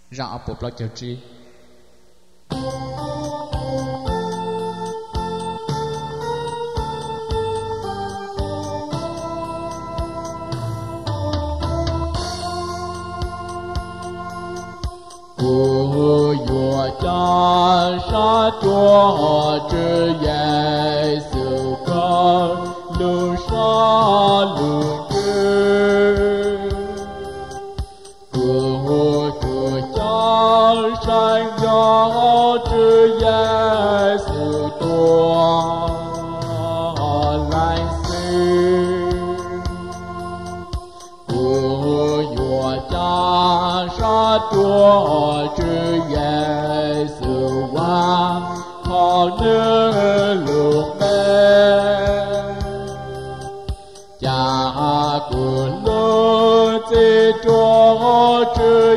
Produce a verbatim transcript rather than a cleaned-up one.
ra ở bộ lo chờ chi Của dùa cha sa chúa chư Giêsu con lưu sa lưu chư của của cha sang gió chư Giêsu tua lại sư của dùa cha sa chúa chư Giêsu qua họ nước luộc bên cha của lô chỉ chúa chư